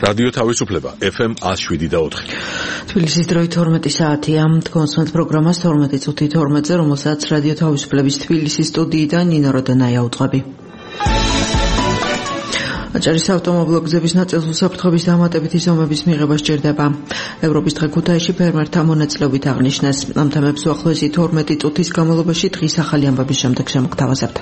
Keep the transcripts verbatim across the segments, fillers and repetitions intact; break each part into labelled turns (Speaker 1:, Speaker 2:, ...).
Speaker 1: რადიო თავისუფლება ეფ ემ one oh seven და four.
Speaker 2: თბილისის დროით თორმეტი საათია. თქვენს პროგრამას თორმეტი წუთი თორმეტზე, რომელსაც რადიო თავისუფლების თბილისის სტუდიიდან ნინო როდანაია უძღვები. აჭარის ავტომობილო გზების ნაწილს უსაფრთხოების დამატებითი ზომების მიღება სჭირდება. ევროპის დღე ქუთაისში ფერმერთა მონაწილეობით აღნიშნეს. ამ თემებს უახლოესი თორმეტი წუთის განმავლობაში დღის ახალი ამბების შემდეგ შემოგთავაზებთ.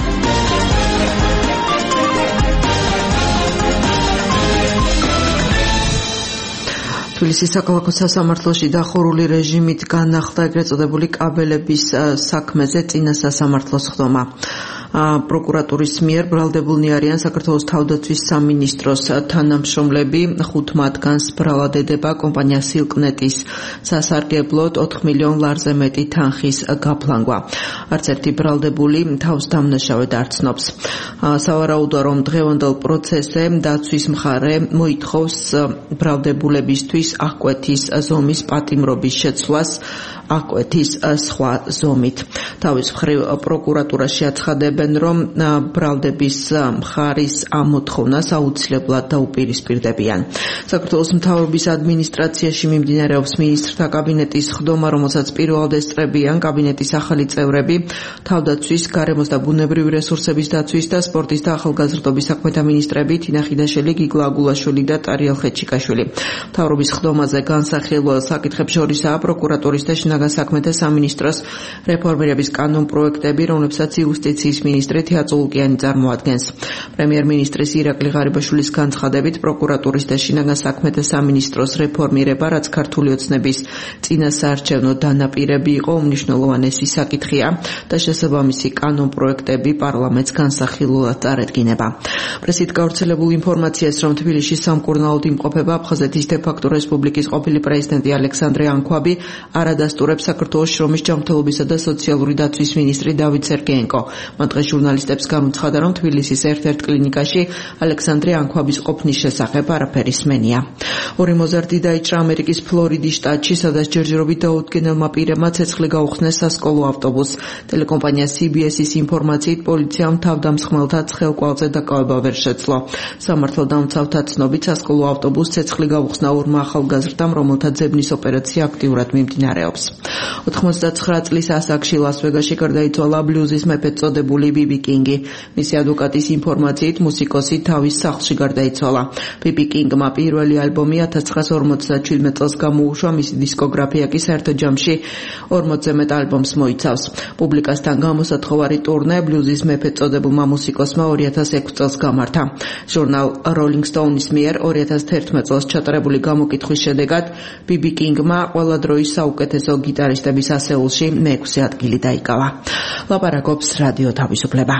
Speaker 2: თბილისის საქალაქო სასამართლოში დახურული რეჟიმით განახლდა ეგრეთ წოდებული კაბელების საქმეზე წინა სასამართლოს ხდომა. პროკურატურის მიერ ბრალდებულნი არიან საქართველოს თავდაცვის სამინისტროს თანამშრომლები, ხუთ მათგანს ბრალად ედება კომპანია სილკნეტის სასარგებლოდ ოთხ მილიონ ლარზე მეტი თანხის გაფლანგვა. არც ერთი ბრალდებული თავს დამნაშავედ არ ცნობს. სავარაუდოა, რომ დღევანდელ პროცესზე დაცვის მხარე მოითხოვს ბრალდებულებისთვის აღკვეთის ზომის პატიმრობის შეცვლას აღკვეთის სხვა ზომით. თავის მხრივ პროკურატურაში აცხადებენ, რომ ბრალდების მხარის ამოთხოვნას აუცილებლად დაუპირისპირდებიან. საქართველოს მთავრობის ადმინისტრაციაში მიმდინარეობს მინისტრთა კაბინეტის ხდომა, რომელსაც პირველად ესწრებიან კაბინეტის ახალი წევრები, თავდაცვის, გარემოს და ბუნებრივი რესურსების დაცვის და სპორტის და ახალგაზრდობის საქმეთა მინისტრები თინა ხიდაშელი, გიგლა აგულაშვილი და ტარიელ ხეჩიკაშვილი. მთავრობის ხდომაზე განსახილველ საკითხებს შორისაა პროკურატურის და შინაგან საქმეთა სამინისტროს რეფორმირების კანონპროექტები, რომლებსაც იუსტიციის მინისტრი თეატრო ლუკიანი წარმოადგენს. პრემიერ-მინისტრის ირაკლი ღარიბაშვილის განცხადებით, პროკურატურის და შინაგან საქმეთა სამინისტროს რეფორმირება, რაც ქართული ოცნების წინასაარჩევნო დანაპირები იყო, უმნიშვნელოვანესი საკითხია და შესაბამისი კანონპროექტები პარლამენტს განსახილველად წარედგინება. პრესით გავრცელებულ ინფორმაციას, რომ თბილისში სამკურნალოდ იმყოფება აფხაზეთის დე-ფაქტო რესპუბლიკის ყოფილი პრეზიდენტი ალექსანდრე ანქვაბი, არადასტურებს საქართველოს შრომის ჯანმრთელობისა და სოციალური დაცვის მინისტრი დავით სერგეენკო. მან დღეს ჟურნალისტებს განუცხადა, რომ თბილისის ერთ-ერთ კლინიკაში ალექსანდრე ანქვაბის ყოფნის შესახებ არაფერი სმენია. ორი მოზარდი დაიჭრა ამერიკის ფლორიდის შტატში, სადაც ჯერჯერობით დაუდგენელმა პირებმა ცეცხლი გაუხსნეს სასკოლო ავტობუსს. ტელეკომპანია სი ბი ეს-ის ინფორმაციით, პოლიციამ თავდამსხმელთა ცხელკვალზე დაკავება ვერ შეძლო. სამართალ დამცავთა ცნობით, სასკოლო ავტობუსს ცეცხლი გაუხსნა ორმა ახალგაზრდამ, რომელთა ძებნის ოპერაცია აქტიურად მიმდინარეობს. ოთხმოცდაცხრა წლის ასაკში ლას-ვეგასში გარდაიცვალა ბლუზის მეფედ წოდებული ბიბი კინგი. მისი ადვოკატის ინფორმაციით, მუსიკოსი თავის სახლში გარდაიცვალა. ბიბი კინგმა პირველი ალბომი ათას ცხრაასი ორმოცდაჩვიდმეტ წელს გამოუშვა, მისი დისკოგრაფია კი საერთო ჯამში ორმოცზე მეტ ალბომს მოიცავს. პუბლიკასთან გამოსათხოვარი ტურნე ბლუზის მეფედ წოდებულმა მუსიკოსმა ორი ათას ექვსი წელს გამართა. ჟურნალ Rolling Stone-ის მიერ ორი ათას თერთმეტ წელს ჩატარებული გამოკითხვის შედეგად ბიბი კინგმა ყველა დროის საუკეთესო გიტარისტების ასეულში მეექვსე ადგილი დაიკავა. ლაპარაკობს რადიო თავისუფლება.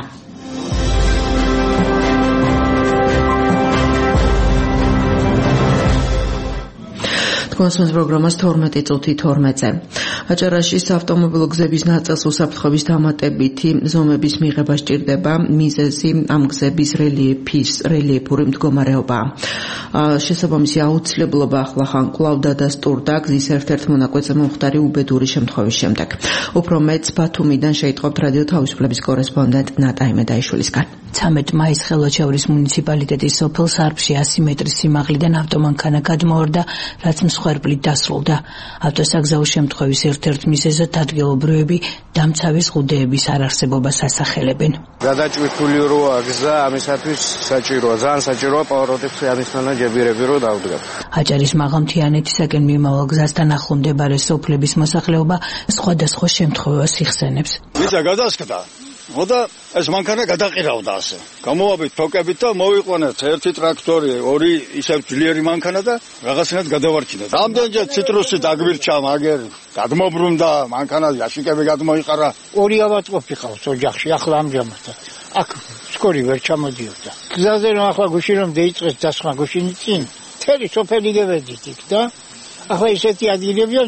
Speaker 2: კონსულტ პროგრამას თორმეტი წუთი თორმეტზე. აჭარაში ავტომობილო გზების ნაწილს უსაფრთხოების დამატებითი ზომების მიღება სჭირდება. მიზეზი ამ გზების რელიეფის რელიეფური მდგომარეობაა. შესაბამისი აუცილებლობა ახლახან კვლავ დადასტურდა გზის ერთ-ერთ მონაკვეთზე მომხდარი უბედური შემთხვევის შემდეგ. უფრო მეტს ბათუმიდან შეიტყობთ რადიო თავისუფლების კორესპონდენტ ნატა იმედაიშვილისგან.
Speaker 3: ცამეტ მაის ხელვაჩაურის მუნიციპალიტეტის სოფელ სარფში ასი მეტრის სიმაღლიდან ავტომანქანა გადმოვარდა, რაც მსხვერპლით დასრულდა. ავტოსაგზაო შემთხვევის ერთ-ერთ მიზეზად ადგილობრივები დამცავის ღუდეების არარსებობას ასახელებენ.
Speaker 4: გადაჭვირთული როა გზა, ამისათვის საჭიროა, ძალიან საჭიროა პავაროტებში ამის მანაჯებირები რო დავდგათ.
Speaker 3: აჭარის მაღალმთიანეთისაკენ მიმავალ გზასთან ახლო მდებარე სოფლების მოსახლეობა სხვადასხვა შემთხვევას იხსენებს.
Speaker 5: ვიცა გადასკდა მოდა ეს მანქანა გადაყირავდა ასე. გამოვაბით თოკებით და მოვიყვანეთ ერთი ტრაქტორი, ორი ისევ ძლიერი მანქანა და რაღაცნაირად გადავარჩინეთ. რამდენჯერ ციტრუსი დაგვირჩა, მაგერ გადმობრუნდა მანქანა, იაშიკები გადმოიყარა.
Speaker 6: ორი ავატყოფი ყავს ოჯახში, ახლა ამჟამად. აქ სკორი ვერ ჩამოდიოდა. გზაზე რომ ახლა გუში რომ დაიწყეს დასხმა გუშინი წინ, მთელი სოფელი გევედით იქ და ახლა ისეთი ადგილებია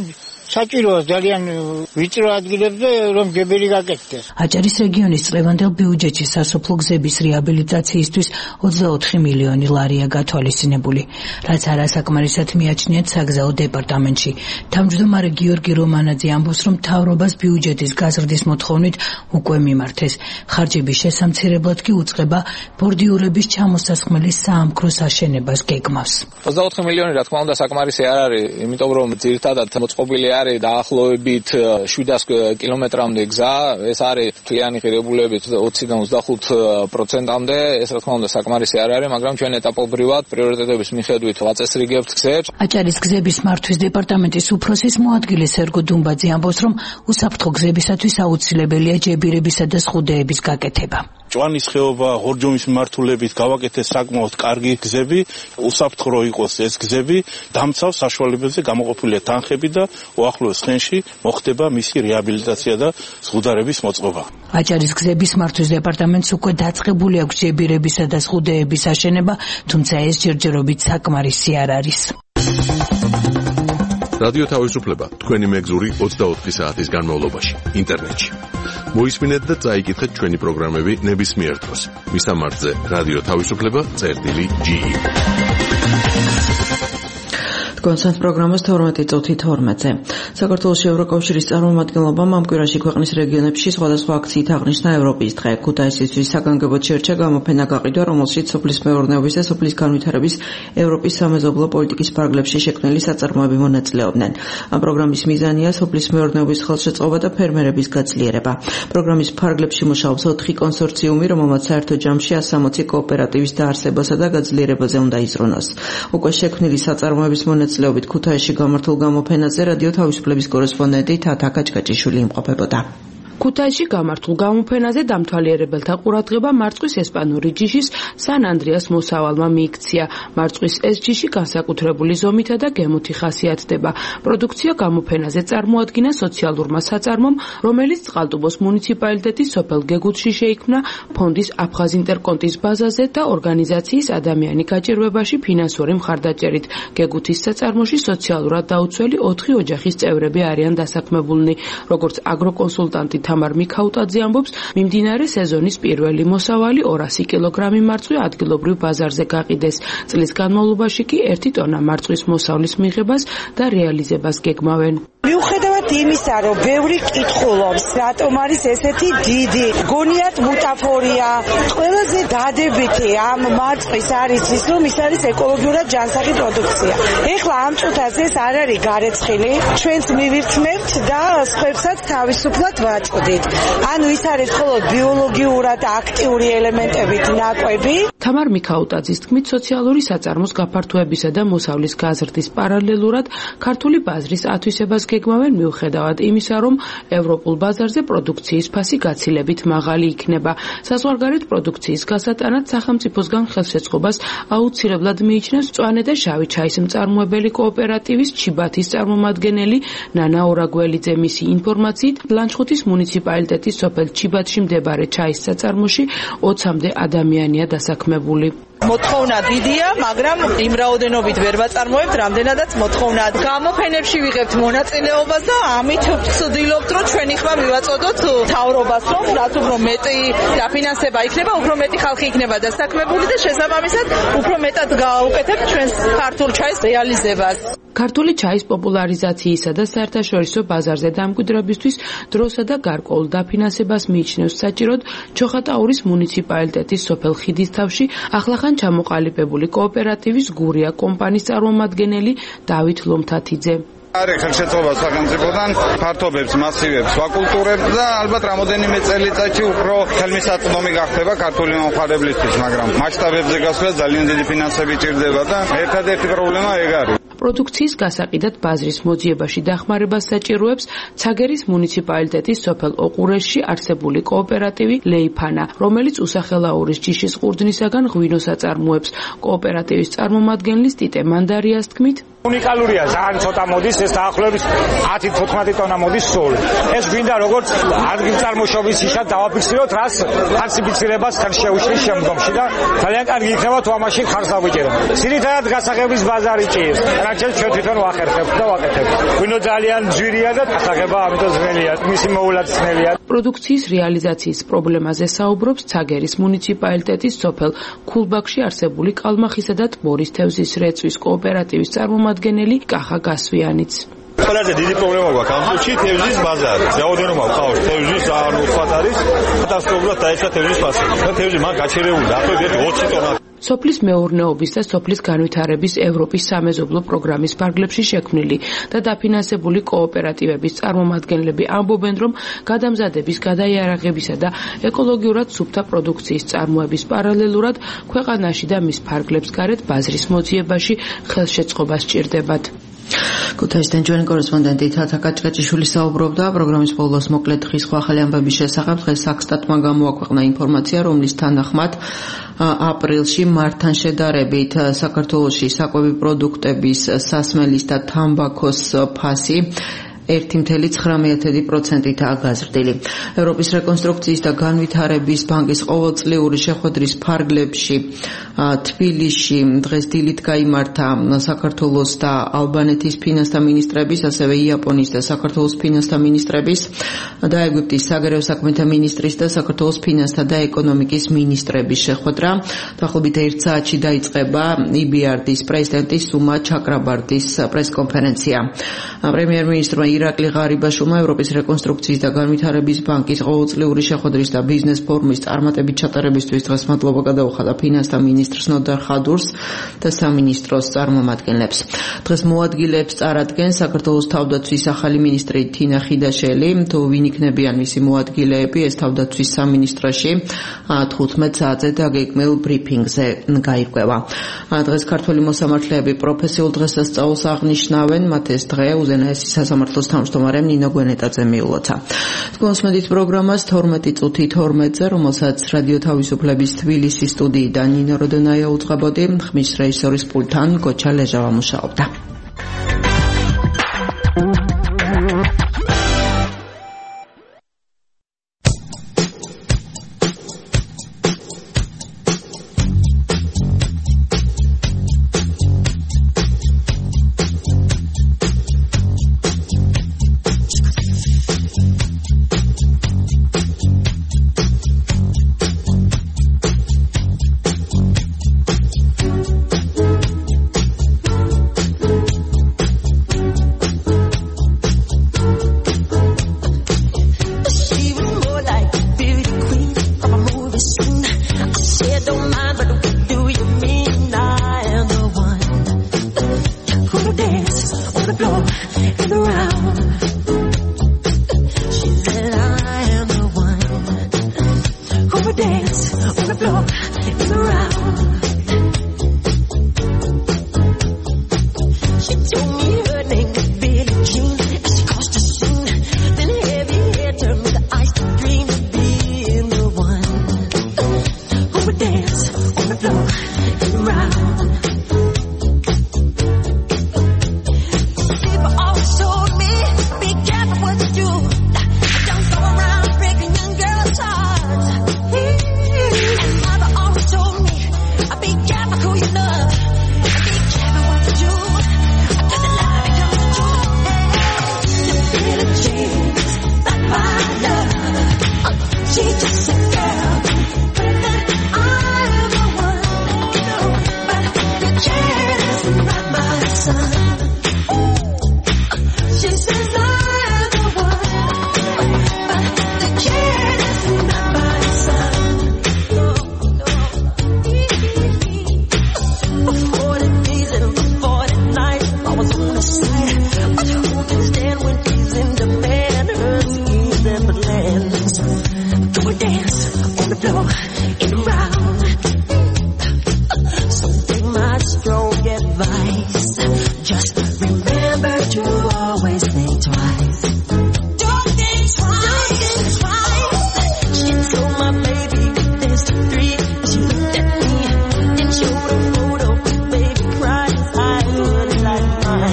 Speaker 6: საჭიროა ძალიან ვიწრო ადგილებზე რომ ჯებირი გაკეთდეს.
Speaker 3: აჭარის რეგიონის წლევანდელ ბიუჯეტში სასოფლო გზების რეაბილიტაციისთვის ოცდაოთხი მილიონი ლარია გათვალისწინებული, რაც არასაკმარისად მიაჩნიათ საგზაო დეპარტამენტში. თავმჯდომარე გიორგი რომანაძე ამბობს, რომ მთავრობას ბიუჯეტის გაზრდის მოთხოვნით უკვე მიმართეს. ხარჯების შესამცირებლად კი უწყება ბორდიურების ჩამოსასხმელი საამქროს აშენებას გეგმავს.
Speaker 7: ოცდაოთხი მილიონი რა თქმა უნდა საკმარისი არ არის, იმიტომ რომ ძირითადად მოწყობილი არის დაახლოებით შვიდასი კილომეტრამდე გზა, ეს არის მთლიანი ღირებულებით ოციდან ოცდახუთ პროცენტამდე, ეს რა თქმა უნდა საკმარისი არ არის, მაგრამ ჩვენ ეტაპობრივად პრიორიტეტების მიხედვით ვაწესრიგებთ გზებს.
Speaker 3: აჭარის გზების მართვის დეპარტამენტის უფროსის მოადგილე სერგო დუმბაძე ამბობს, რომ უსაფრთხო გზებისათვის აუცილებელია ჯებირებისა და სხუდეების გაკეთება.
Speaker 8: ჭვანის ხეობა, ღორჯომის მიმართულებით გავაკეთეს საკმაოდ კარგი გზები, უსაფრთხო იყოს ეს გზები, დამცავ საშუალებებზე გამოყოფილია თანხები და უახლოეს ხენში მოხდება მისი რეაბილიტაცია და სხუდარების მოწყობა.
Speaker 3: აჭარის გზების მართვის დეპარტამენტს უკვე დაწყებული აქვს ჯებირებისა და სხუდეების აშენება, თუმცა ეს ჯერჯერობით საკმარისი არ არის.
Speaker 1: რადიო თავისუფლება თქვენი მეგზური ოცდაოთხი საათის განმავლობაში ინტერნეტში. მოისმინეთ და წაიკითხეთ ჩვენი პროგრამები ნებისმიერ დროს. მისამართზე რადიო თავისუფლება წერტილი ჯი ი.
Speaker 2: კონსერტ პროგრამას თორმეტი წუთი თორმეტზე. საქართველოს ევროკავშირის წარმომადგენლობამ ამ კვირაში ქვეყნის რეგიონებში სხვადასხვა აქციით აღნიშნა ევროპის დღე. ქუთაისისთვის საგანგებოდ შერჩა გამოფენა გაყიდვა, რომელშიც სოფლის მეურნეობის და სოფლის განვითარების ევროპის სამეზობლო პოლიტიკის ფარგლებში შექმნილი საწარმოები მონაწილეობდნენ. ამ პროგრამის მიზანია სოფლის მეურნეობის ხელშეწყობა და ფერმერების გაძლიერება. პროგრამის ფარგლებში მუშაობს ოთხი კონსორციუმი, რომელმაც საერთო ჯამში ასი სამოცი კოოპერატივის დაარსებასა და გაძლიერებაზე უნდა იზრუნოს. უკვე შექმნილი საწარმოების მონაწილეობით ქუთაისში გამართულ გამოფენაზე რადიო თავისუფლების კორესპონდენტი თათა კაჭკაჭიშვილი იმყოფებოდა.
Speaker 9: ქუთაისში გამართულ გამოფენაზე დამთვალიერებელთა ყურადღება მარწყვის ესპანური ჯიშის სან ანდრეას მოსავალმა მიიქცია. მარწყვის ეს ჯიში განსაკუთრებული ზომითა და გემოთი ხასიათდება. პროდუქცია გამოფენაზე წარმოადგინა სოციალურმა საწარმომ, რომელიც წყალტუბოს მუნიციპალიტეტის სოფელ გეგუთში შეიქმნა ფონდის აფხაზინტერკონტის ბაზაზე და ორგანიზაციის ადამიანი გაჭირვებაში ფინანსური მხარდაჭერით. გეგუთის საწარმოში სოციალურად დაუცველი ოთხი ოჯახის წევრები არიან დასაქმებულნი, როგორც აგროკონსულტანტი თამარ მიქაუტაძე ამბობს, მიმდინარე სეზონის პირველი მოსავალი ორასი კილოგრამი მარწყვი ადგილობრივ ბაზარზე გაყიდეს. წლის განმავლობაში კი ერთი ტონა მარწვის მოსავლის მიღებას და რეალიზებას გეგმავენ.
Speaker 10: მიუხედავად იმისა, რომ ბევრი კითხულობს, რატომ არის ესეთი დიდი, გონიათ ბუტაფორია, ყველაზე დადებითი ამ მარწვის არის ის, რომ ის არის ეკოლოგიურად ჯანსაღი პროდუქცია. ეხლა ამ წუთას ეს არ არის გარეცხილი, ჩვენც მივირთმევთ და სხვებსაც თავისუფლად ვაწყდით. ანუ ის არის მხოლოდ ბიოლოგიურად აქტიური ელემენტებით ნაკვები.
Speaker 9: თამარ მიქაუტაძის თქმით, სოციალური საწარმოს გაფართოებისა და მოსავლის გაზრდის პარალელურად ქართული ბაზრის ათვისებას გეგმავენ, მიუხედავად იმისა, რომ ევროპულ ბაზარზე პროდუქციის ფასი გაცილებით მაღალი იქნება. საზღვარგარეთ პროდუქციის გასატანად სახელმწიფოსგან ხელშეწყობას აუცილებლად მიიჩნევს მწვანე და შავი ჩაის მწარმოებელი კოოპერატივის ჩიბათის წარმომადგენელი ნანა ორაგველიძე. მისი ინფორმაციით, ლანჩხუთის მუნიციპალიტეტის სოფელ ჩიბათში მდებარე ჩაის საწარმოში ოცამდე ადამიანია დასაქმებული.
Speaker 10: მოთხოვნა დიდია, მაგრამ იმ რაოდენობით ვერ ვაწარმოებთ, რამდენადაც მოთხოვნა. გამოფენებში ვიღებთ მონაწილეობას და ამით ვცდილობთ, რომ ჩვენი ხმა მივაწოდოთ მთავრობას, რომ რაც უფრო მეტი დაფინანსება იქნება, უფრო მეტი ხალხი იქნება დასაქმებული და შესაბამისად უფრო მეტად გავუკეთებთ ჩვენს ქართულ ჩაის რეალიზებას.
Speaker 9: ქართული ჩაის პოპულარიზაციისა და საერთაშორისო ბაზარზე დამკვიდრებისთვის დროსა და გარკვეულ დაფინანსებას მიიჩნევს საჭიროდ ჩოხატაურის მუნიციპალიტეტის სოფელ ხიდისთავში ახლახან ჩამოყალიბებული კოოპერატივის გურია კომპანიის წარმომადგენელი დავით ლომთათიძე.
Speaker 5: არის ხელშეწყობა სახელმწიფოდან, ფართობებს, მასივებს ვაკულტურებთ და ალბათ რამოდენიმე წელიწადში უფრო ხელმისაწვდომი გახდება ქართული მომხმარებლისთვის, მაგრამ მასშტაბებზე გასვლა ძალიან დიდი ფინანსები ჭირდება და ერთადერთი პრობლემა ეგ არის.
Speaker 9: პროდუქციის გასაყიდად ბაზრის მოძიებაში დახმარებას საჭიროებს ცაგერის მუნიციპალიტეტის სოფელ ოყურესში არსებული კოოპერატივი ლეიფანა, რომელიც უსახელაურის ჯიშის ყურძნისაგან ღვინოს აწარმოებს. კოოპერატივის წარმომადგენლის ტიტე მანდარიას თქმით,
Speaker 11: უნიკალურია, ძალიან ცოტა მოდის, ეს დაახლოებით ათი თოთხმეტი ტონა მოდის სული. ეს გვინდა როგორც ადგილწარმოშობის ისად დავაფიქსიროთ, რაც ფალსიფიცირებას ხარ შეუშლის შემდგომში და ძალიან კარგი იქნება თუ ამაში ხარს დავიჭეროთ. ძირითადად გასაღების ბაზარი ჭირს, რაც ჩვენ თვითონ ვახერხებთ და ვაკეთებთ. გვინო ძალიან ძვირია და გასაღება ამიტომ ძნელია, მისი მოულაც ძნელია.
Speaker 9: პროდუქციის რეალიზაციის პრობლემაზე საუბრობს ცაგერის მუნიციპალიტეტის სოფელ ქულბაქში არსებული კალმახისა და ტბორის თევზის რეწვის კოოპერატივის წარმომადგენელი კახა გასვიანიც.
Speaker 12: ყველაზე დიდი პრობლემა გვაქვს ამ случае თევზის ბაზარი. რაოდენობა ყავს თევზის ძალიან უხვად არის. კატასტროფულად დაეცა თევზის ფასი. და თევზი მან გაჩერებული დაახლოებით ოცი ტონა.
Speaker 9: სოფლის მეურნეობის და სოფლის განვითარების ევროპის სამეზობლო პროგრამის ფარგლებში შექმნილი და დაფინანსებული კოოპერატივების წარმომადგენლები ამბობენ, რომ გადამზადების, გადაიარაღებისა და ეკოლოგიურად სუფთა პროდუქციის წარმოების პარალელურად ქვეყანაში და მის ფარგლებს გარეთ ბაზრის მოძიებაში ხელშეწყობა სჭირდებათ.
Speaker 2: ქუთაისიდან ჩვენი კორესპონდენტი თათა კაჭკაჭიშვილი საუბრობდა პროგრამის ბოლოს მოკლედ დღის ახალი ამბების შესახებ. დღეს საქსტატმა გამოაქვეყნა ინფორმაცია, რომლის თანახმად აპრილში მართან შედარებით საქართველოში საკვები პროდუქტების სასმელის და თამბაქოს ფასი ერთი წელი ცხრამეტი პროცენტითაა გაზრდილი. ევროპის რეკონსტრუქციის და განვითარების ბანკის ყოველწლიური შეხვედრის ფარგლებში თბილისში დღეს დილით გაიმართა საქართველოს და ალბანეთის ფინანსთა მინისტრების, ასევე იაპონიის და საქართველოს ფინანსთა მინისტრების და ეგვიპტის საგარეო საქმეთა მინისტრის და საქართველოს ფინანსთა და ეკონომიკის მინისტრების შეხვედრა. დაახლოებით ერთ საათში დაიწყება ი ბი არ დის პრეზიდენტის სუმა ჩაკრაბარდის პრესკონფერენცია. პრემიერ-მინისტრმა ირაკლი ღარიბაშვილმა ევროპის რეკონსტრუქციის და განვითარების ბანკის ყოველწლიური შეხვედრის და ბიზნეს ფორუმის წარმატებით ჩატარებისთვის დღეს მადლობა გადაუხადა ფინანსთა მინისტრს ნოდარ ხადურს და სამინისტროს წარმომადგენლებს. დღეს მოადგილეებს წარადგენს საქართველოს თავდაცვის ახალი მინისტრი თინა ხიდაშელი. თუ ვინ იქნებიან მისი მოადგილეები, ეს თავდაცვის სამინისტროში თხუთმეტ საათზე დაგეგმილ ბრიფინგზე გაირკვევა. დღეს ქართველი მოსამართლეები პროფესიულ დღესასწაულს აღნიშნავენ, მათ ეს დღე უზენაესი სასამართლოს თავმჯდომარემ ნინო გვენეტაძე მიულოცა. თქვენსმენთ პროგრამას თორმეტი წუთი თორმეტზე, რომელსაც რადიო თავისუფლების თბილისის სტუდიიდან ნინო როდონაია უძღვებოდი, ხმის რეჟისორის პულტთან გოჩა ლეჟავა მუშაობდა.
Speaker 13: Right.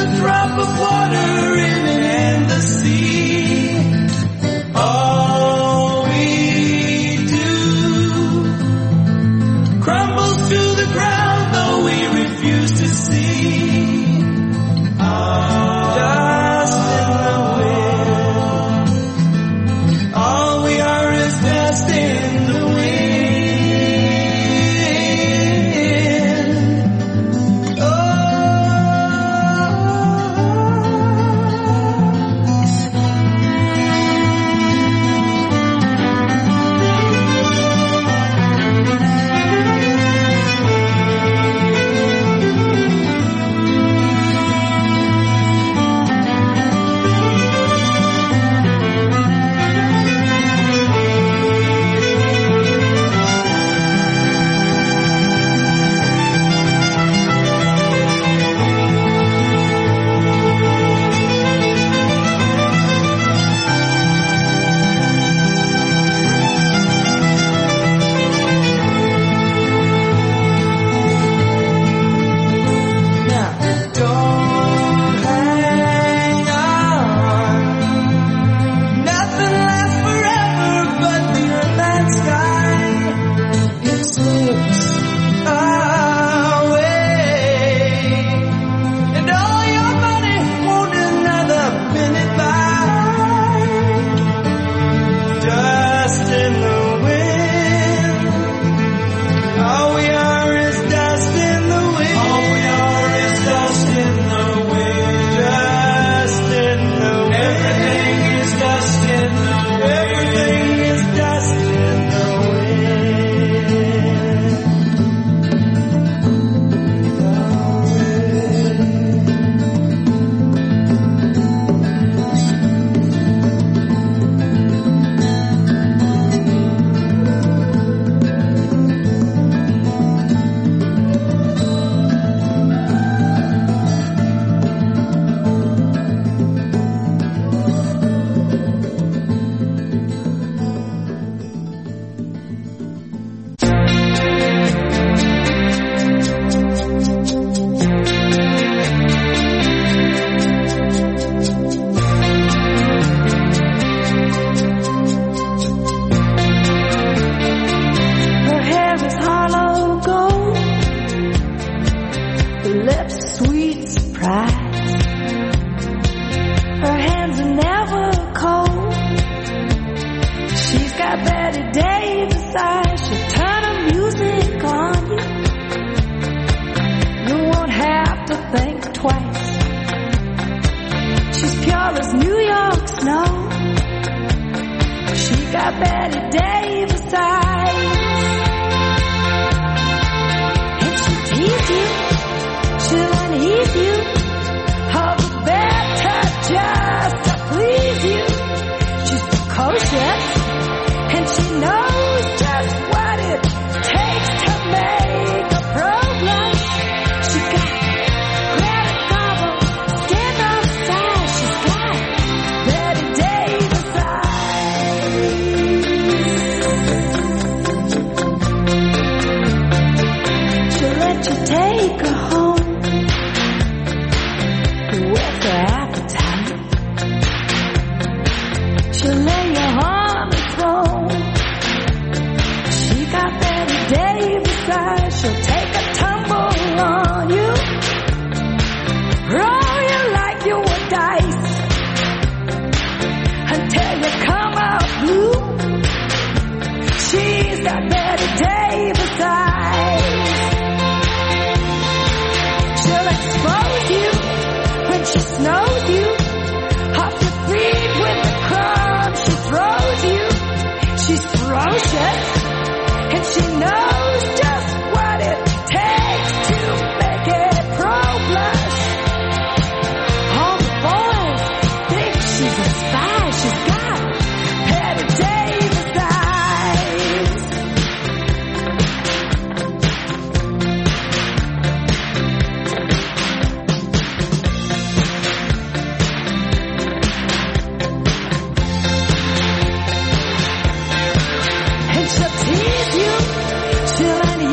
Speaker 13: She'll tease you, she'll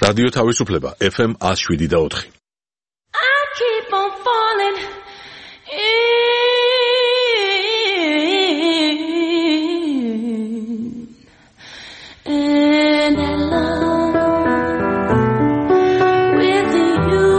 Speaker 1: რადიო თავისუფლება F M one oh seven და four.
Speaker 13: I keep on falling in and in love with you.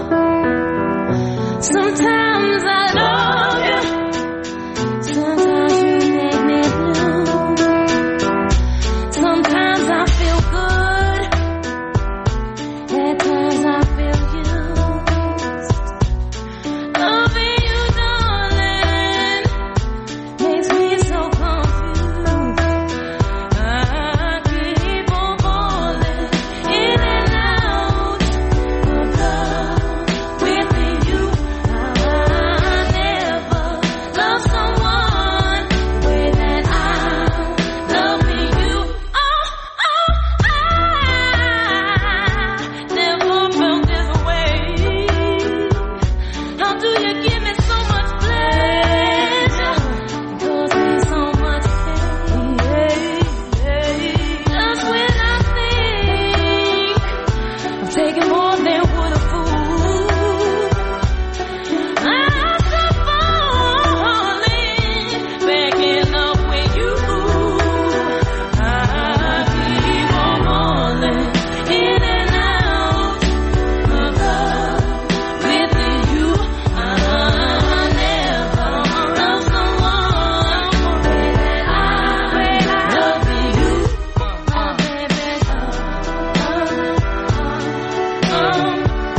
Speaker 13: Sometimes I love you, sometimes you make me blue. Sometimes I feel good, at times I feel used. Loving you, darling, makes me so confused. I keep on falling in and out of love with you. I never loved someone the way that I'm loving you. Oh, oh, I never felt this way. How do you give me so much pleasure? Cause me so much pain. Just when I think I'm taking more than would a fool, I stop falling, backing up with you. I keep on falling in and out of love with you. I never loved someone the way that I love you. My baby, I'm falling, I'm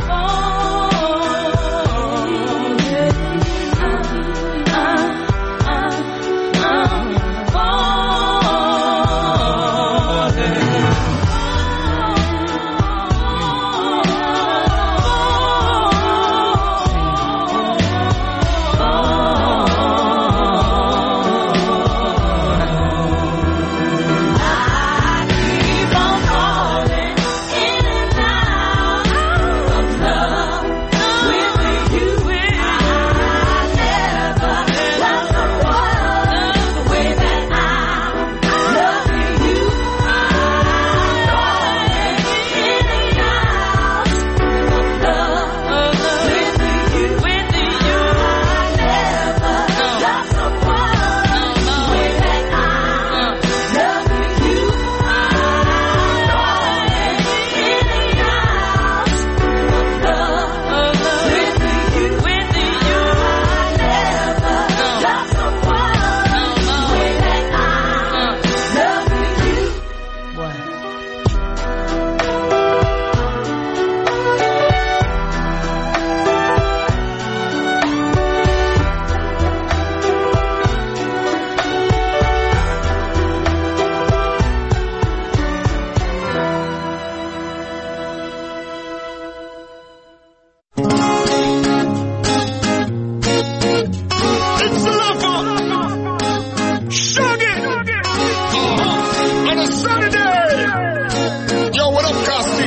Speaker 14: It's the lover. Shug it. On a Saturday. Yo, what up, Costi?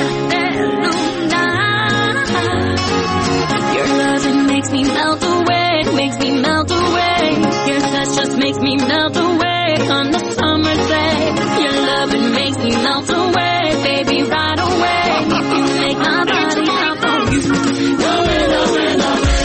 Speaker 13: Your loving makes me melt away, makes me melt away. Your touch just makes me melt away on the summer day. Your loving makes me melt away, baby, right away. You make my body hop on you. Love it, love it, love it.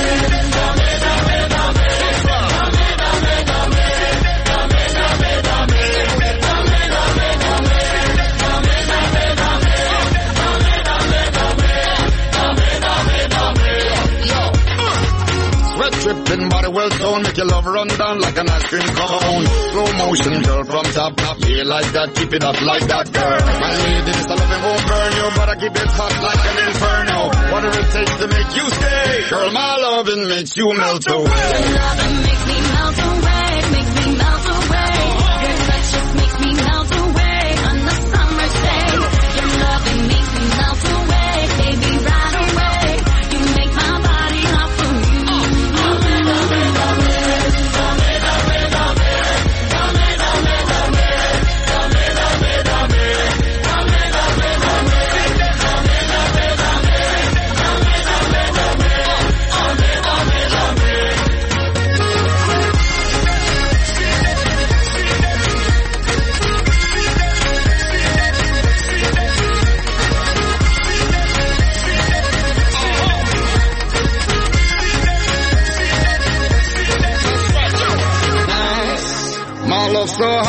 Speaker 14: Sweat dripping, body well toned, make your love run down like an ice cream cone. Slow motion, girl, from top, top, yeah, like that, keep it up like that, girl. My lady, this loving won't burn you, but I keep it hot like an inferno. Whatever it takes to make you stay, girl, my loving makes you melt away.
Speaker 13: Your loving makes me melt away, makes me melt away. Your touch just makes me melt away on the summer day. Your loving makes me melt away, baby, right away. You make my body hot for you. Love it, love it, love it. Love it, love it, love it. Love it, love it, love it. Love it, love it, love it. Love it, love it, love it. Love it, love it, love it. Love it, love it, love it. Love it, love it, love it.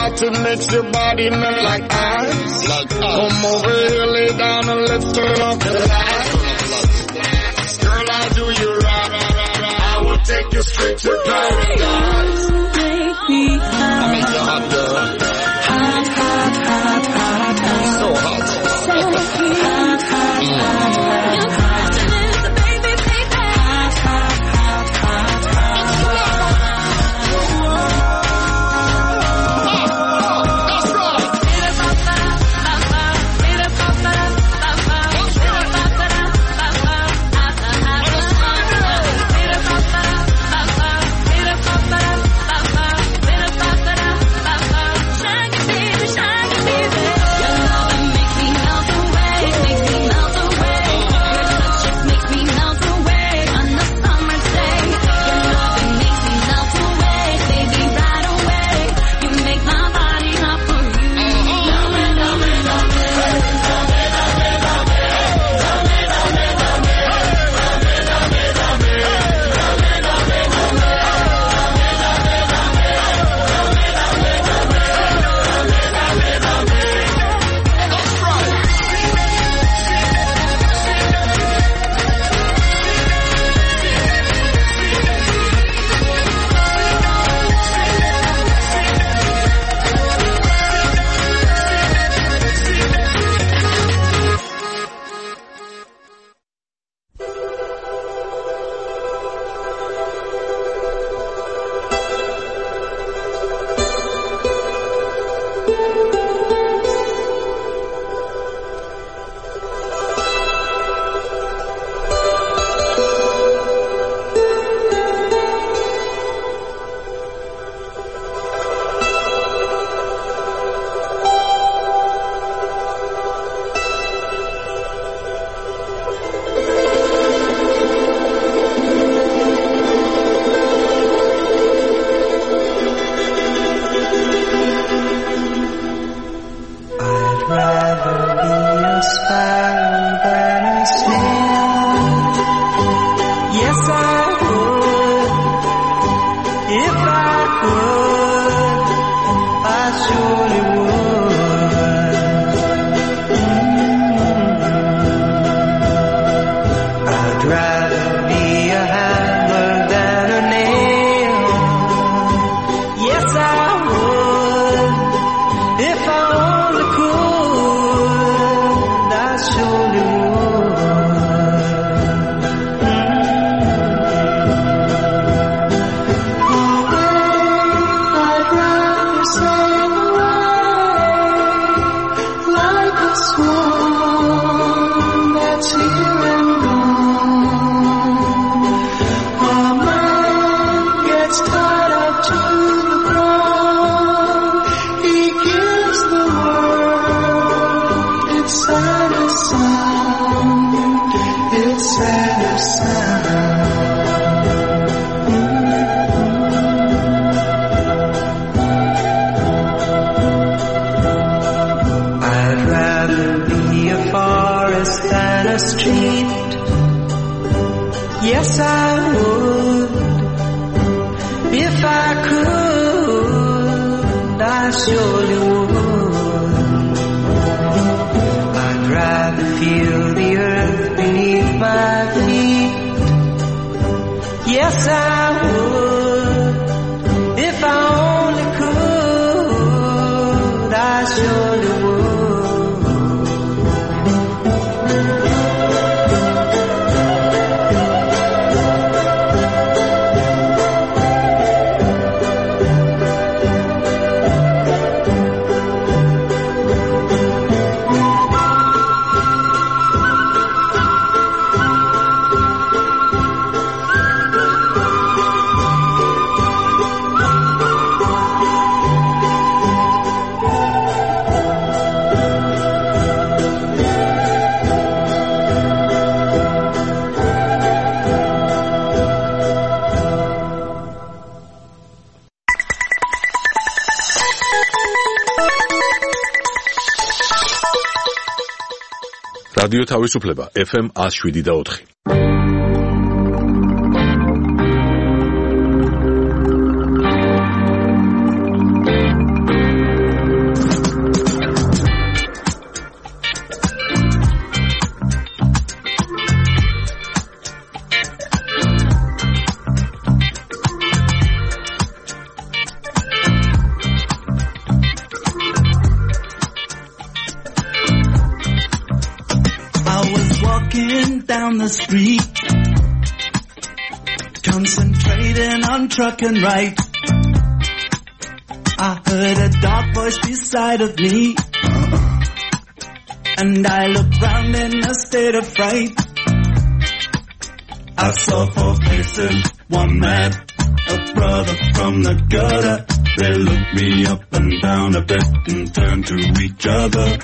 Speaker 14: hot, it makes your body melt like ice. Like ice. Come over here, lay down and let's turn off the lights. Girl, I'll do you right. I will take you straight to paradise.
Speaker 13: Make me hot.
Speaker 14: I'll make you hot, girl.
Speaker 13: Hot, hot, hot, hot, hot.
Speaker 14: So hot.
Speaker 13: So hot, hot, hot, hot. Your question is, baby, baby. Hot, hot, hot, hot, hot.
Speaker 14: That's right.
Speaker 1: რადიო თავისუფლება ეფ ემ one oh seven და four.
Speaker 15: on the street, concentrating on trucking right. I heard a dark voice beside of me, and I looked round in a state of fright. I saw four faces, one man, a brother from the gutter. They looked me up and down a bit and turned to each other.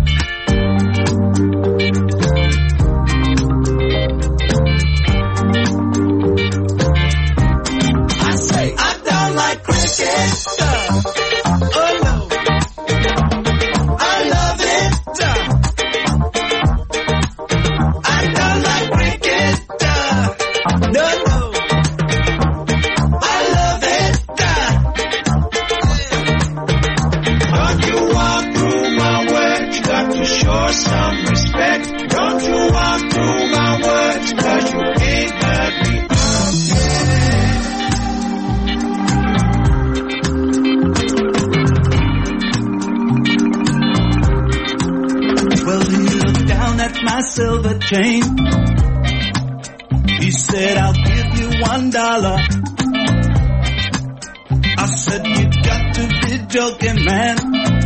Speaker 15: I say, I don't like cricket. Oh no, I love it. I don't like cricket. No, no, I love it. Don't you walk through my words, you got to show some respect. Don't you walk through my words, cause you ain't heard me. Well, he looked down at my silver chain. He said, I'll give you one dollar. I said, you got to be joking, man.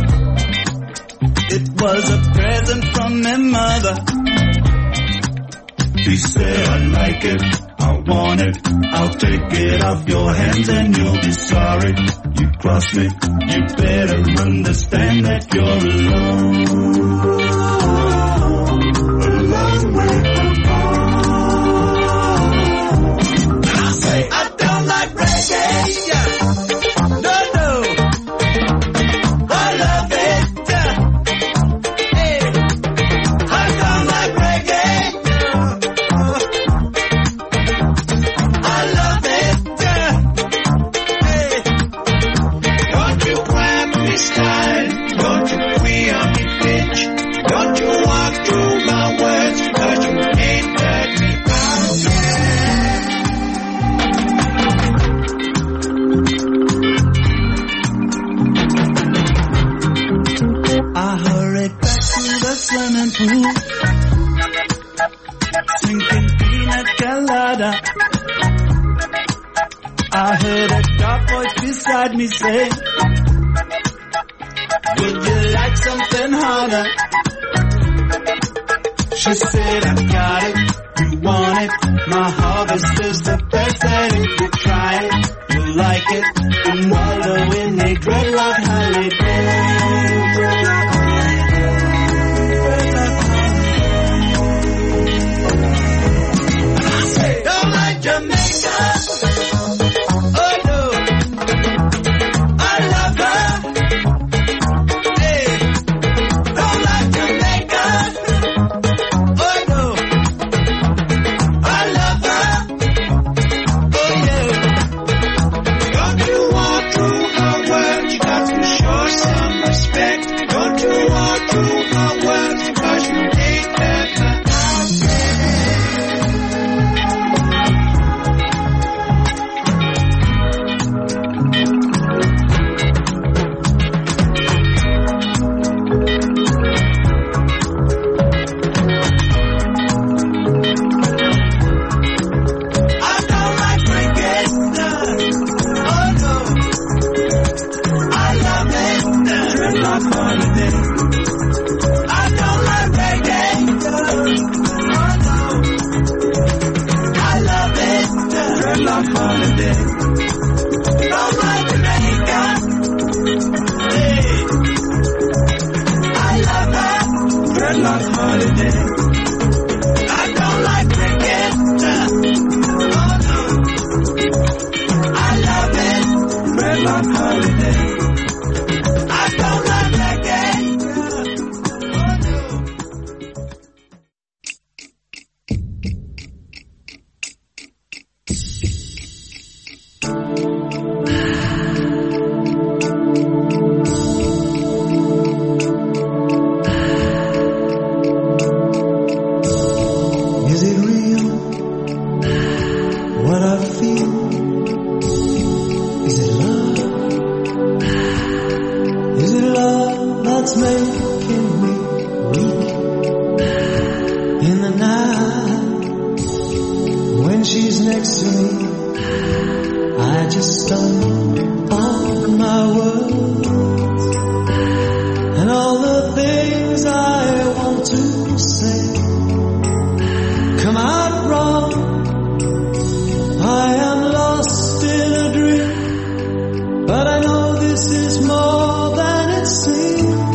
Speaker 15: It was a present from my mother. He said, I like it, I want it. I'll take it off your hands and you'll be sorry. You cross me, you better understand that you're alone. A long way from home. And I say, I don't like reggae. No, no, I love it. Hey, I don't like reggae. I love it. Hey, don't you grab me style. Don't you queer on me bitch. Don't you walk through my words, cause you ain't heard me out yet. I hurried back to the swimming pool, drinking pina colada. I heard a dark voice beside me say, would you like something harder? She said, I got it, you want it. My harvest is the best, and if you try it, you'll like it. And wallow in a dreadlock holiday. I say, don't like Jamaica. Oh no, I love her. Hey, don't like Jamaica. Oh no, I love her. Oh yeah, don't you walk through her words, you got to next to me, I just stumble on my words and all the things I want to say come out wrong. I am lost in a dream, but I know this is more than it seems.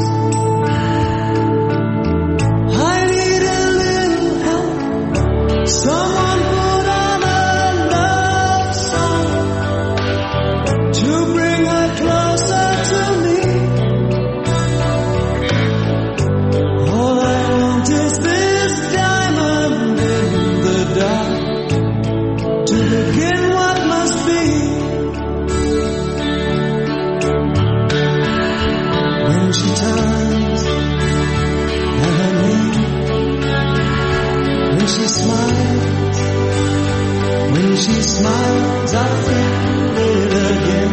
Speaker 15: I need a little help, someone put on a love song to bring her closer to me. All I want is this diamond in the dark to begin what must be. When she turns and her knee, when she smiles, when she smiles, I feel it again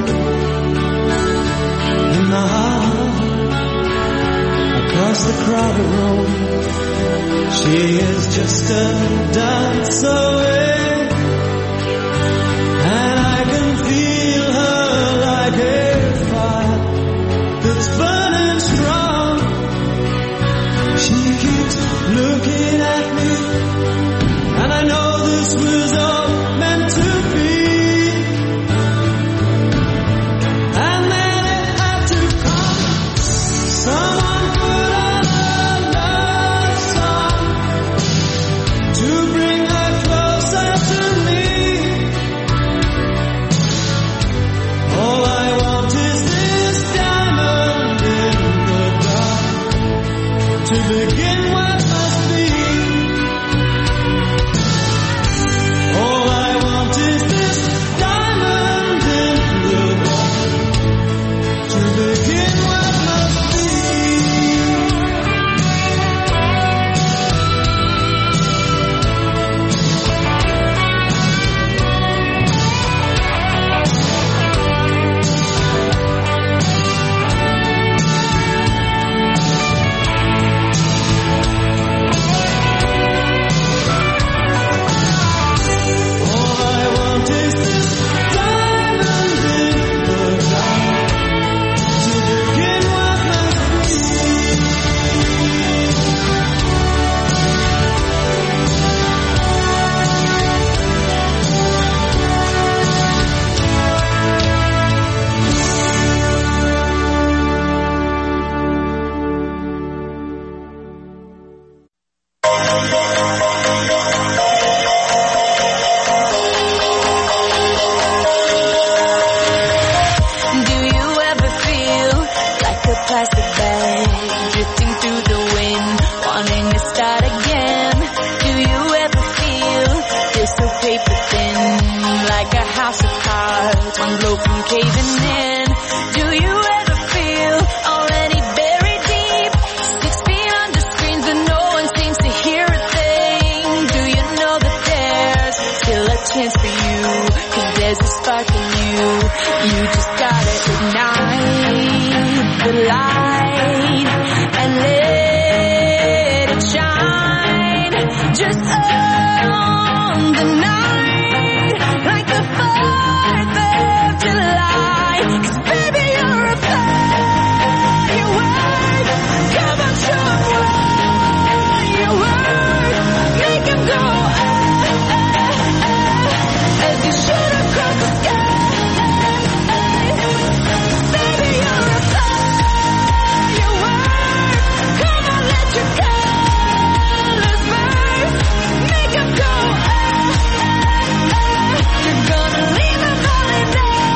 Speaker 15: in my heart. Across the crowded road, she is just a dance away, and I can feel her like a fire that's burning strong. She keeps looking at me, and I know this was all meant to be. And then it had to come. Someone put on a love song to bring her closer to me. All I want is this diamond in the dark to begin what must be. All I want is this diamond in the dark to begin what must be. All I want is this diamond in the dark to begin what must be.
Speaker 13: Do you ever feel like a plastic bag drifting through the wind, wanting to start again? Do you ever feel you're so paper thin, like a house of cards, one blow from caving in? Do you ever feel already buried deep, six feet under screens and no one seems to hear a thing? Do you know that there's still a chance for you, 'cause there's a spark in you? You just gotta ignite the light and let it shine. Just on the night, like the fourth of July. 'Cause baby, you're a firework. Come on, show 'em what you work. Make 'em go ah, ah, ah, as you shoot across the sky. Baby, you're a firework. Come on, let your colors burn. Make 'em go ah, ah, ah. You're gonna leave 'em all in there.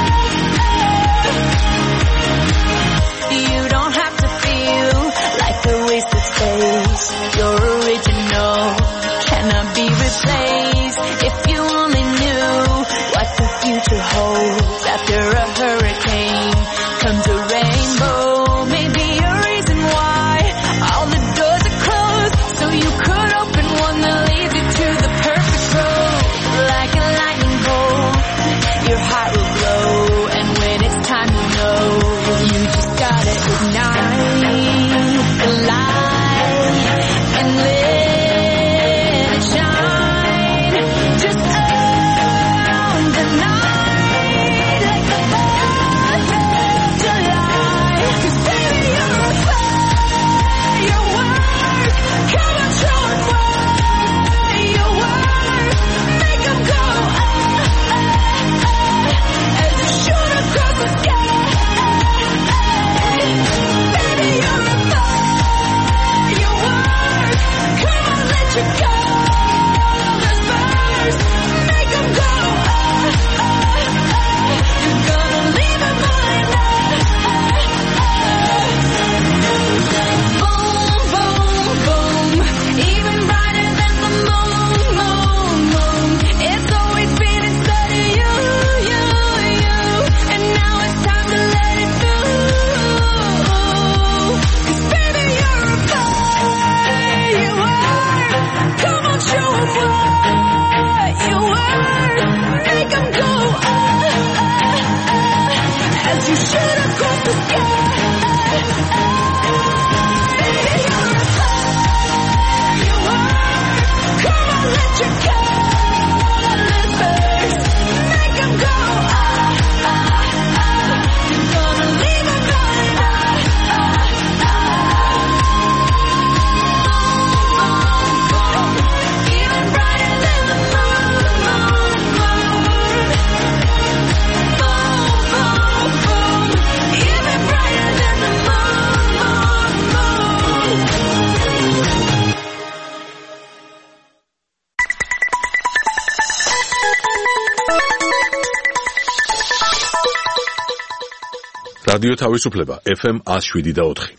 Speaker 13: You don't have to feel like a wasted space. You're original, cannot be replaced. If you only knew what the future holds. After a hurricane comes a rainbow. Maybe a reason why all the doors are closed, so you could open one that leads you to the perfect road. Like a lightning bolt, your heart will glow, and when it's time to know, you just gotta ignite the light and let it shine. Just
Speaker 1: რადიო თავისუფლება ეფ ემ one oh seven და four.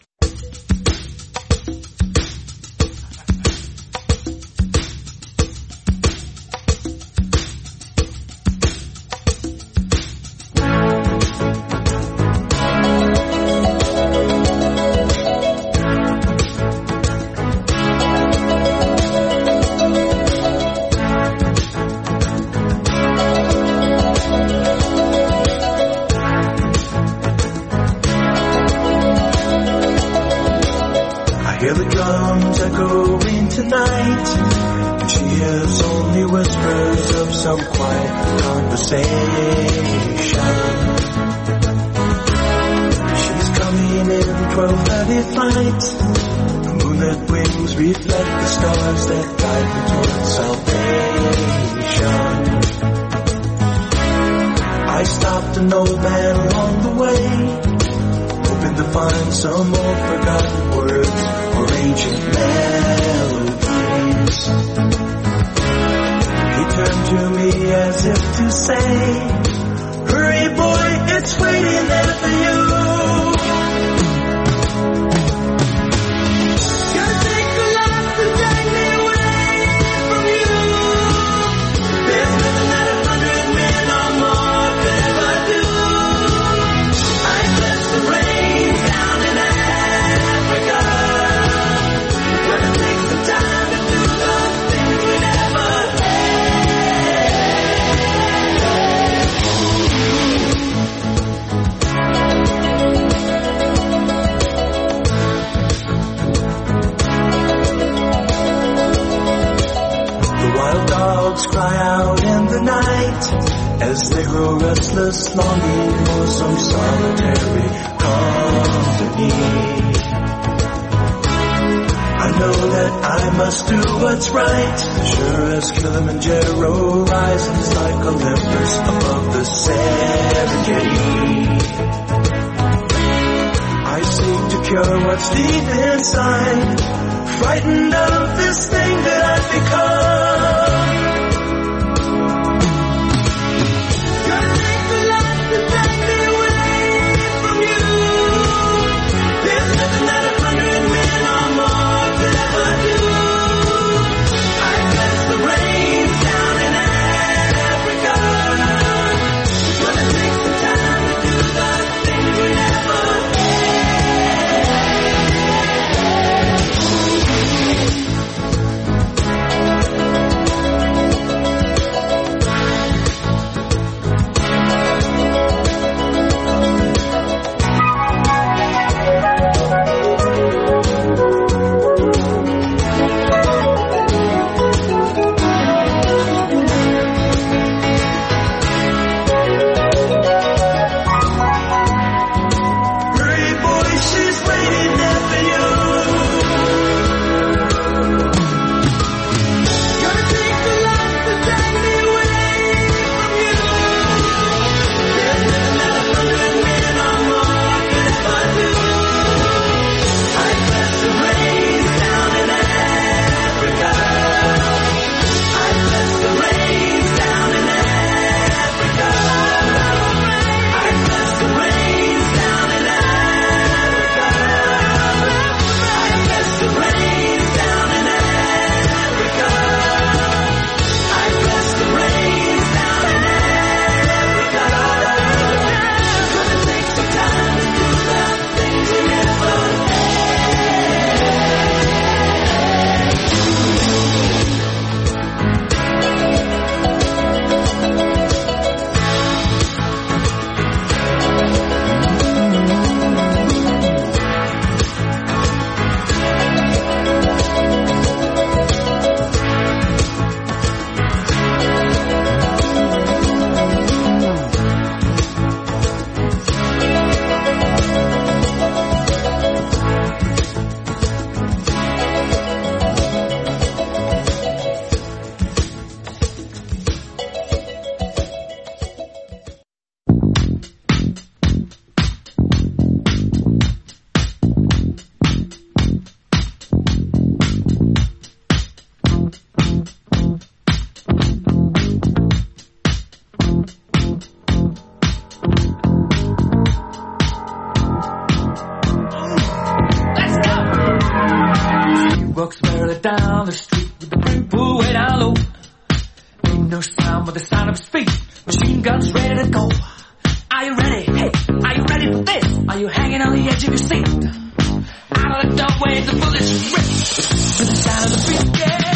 Speaker 16: the street with the brim pulled way down low. Ain't no sound but the sound of his feet. Machine guns ready to go. Are you ready? Hey, are you ready for this? Are you hanging on the edge of your seat? Out of the doorway, the bullets rip to the sound of the beat.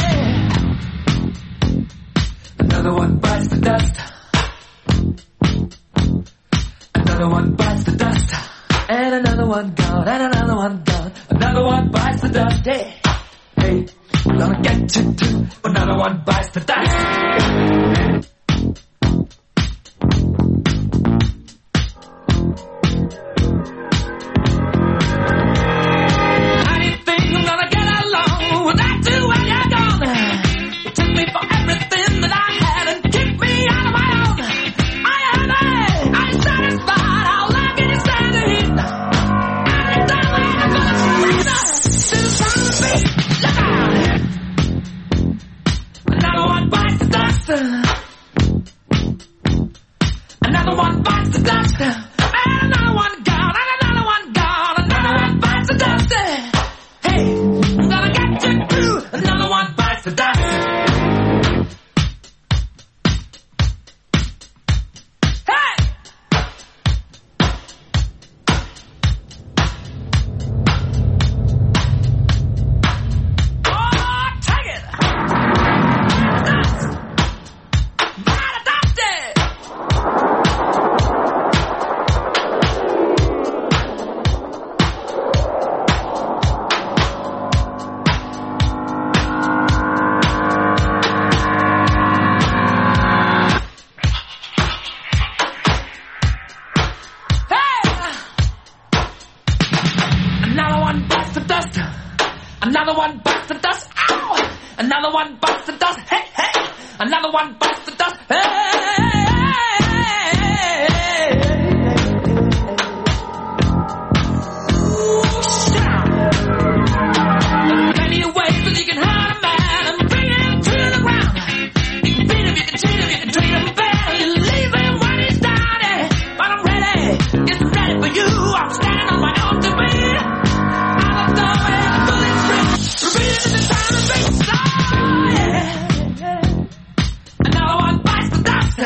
Speaker 16: Yeah. Another one bites the dust. Another one bites the dust. And another one gone. And another one gone. Another one bites the dust. Hey, hey, we're gonna get you too. Another one bites the dust. Another one bites the dust. And another one gone. And another one gone. Another one bites the dust. Hey, I'm gonna get you too. Another one bites the dust. Hey! Oh, take it! Another one bites the dust. Ow! Another one bites the dust. Hey, hey! Another one bites the dust. Hey! There's plenty of ways that you can hurt a man and bring him to the ground. You can beat him, you can cheat him, you can treat him bad. You leave him when he's down. eh? But I'm ready, yes, I'm ready for you. I'm standing on my own two feet. Out of the way, the bullets rip. Repeating the time of beats. Oh, yeah, yeah. Another one bites the dust.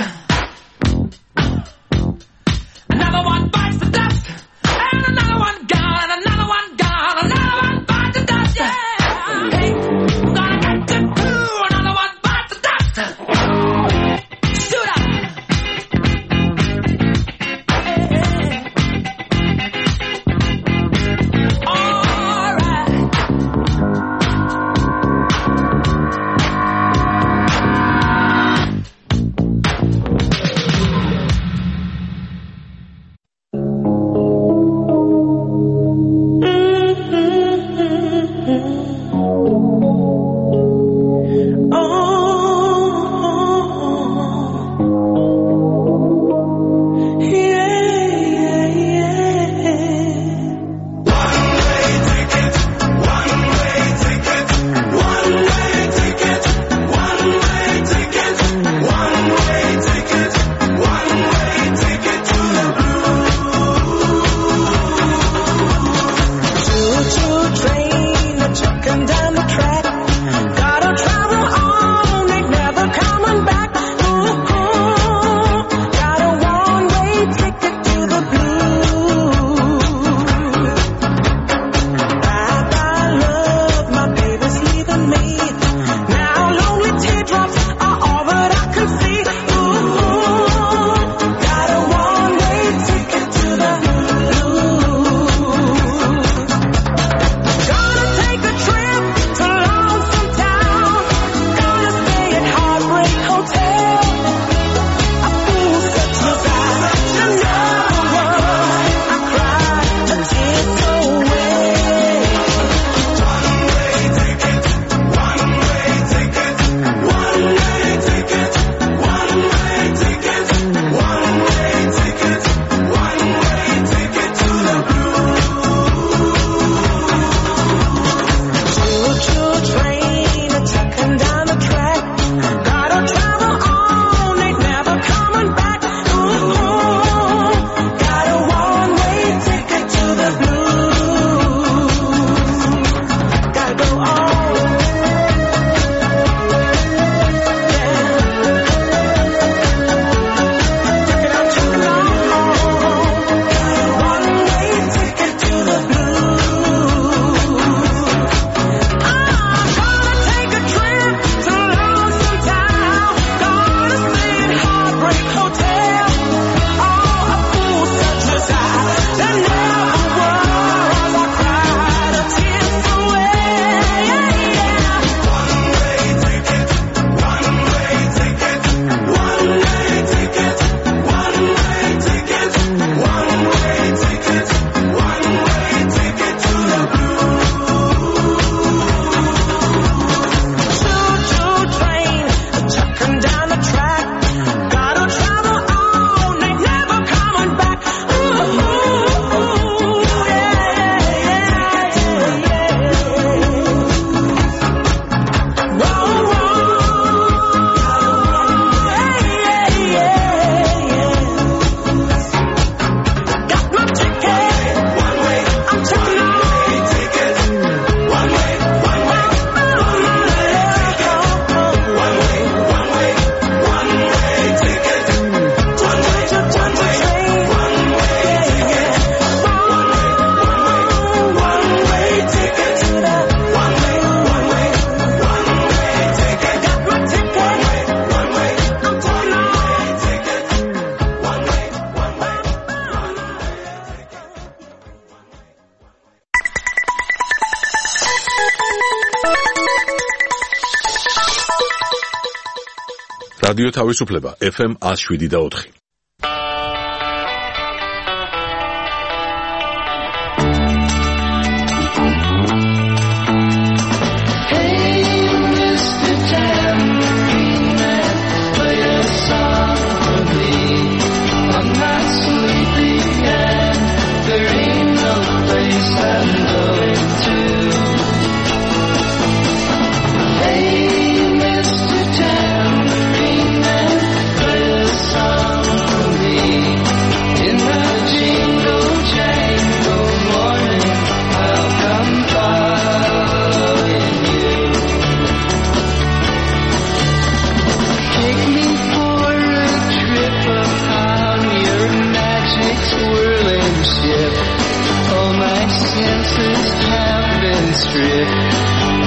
Speaker 1: რადიო თავისუფლება ეფ ემ one oh seven და four.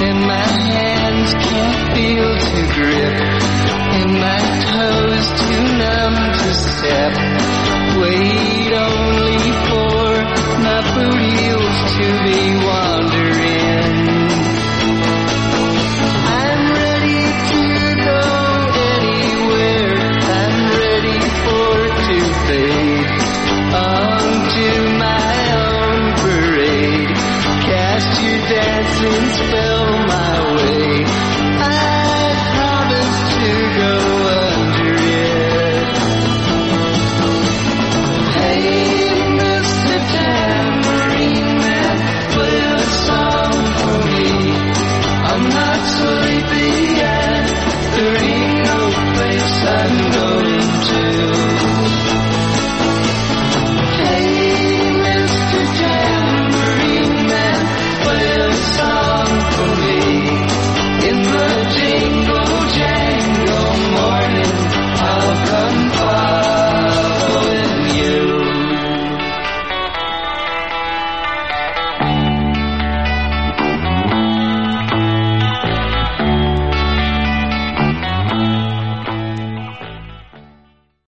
Speaker 15: And my hands can't feel to grip, and my toes to